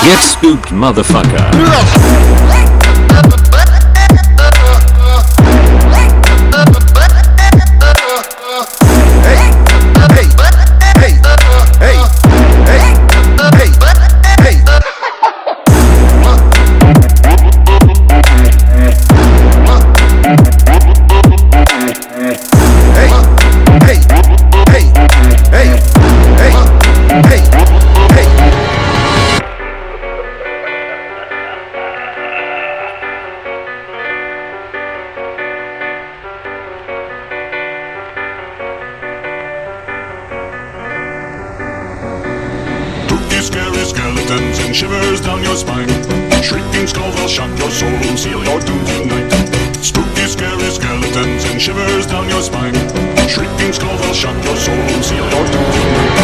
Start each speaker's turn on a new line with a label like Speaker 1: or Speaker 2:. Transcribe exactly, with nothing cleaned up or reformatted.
Speaker 1: Get spooked, motherfucker.
Speaker 2: Scary skeletons and shivers down your spine. Shrieking skulls will shock your soul and seal your doom tonight. Spooky, scary skeletons and shivers down your spine. Shrieking skulls will shock your soul and seal your doom tonight.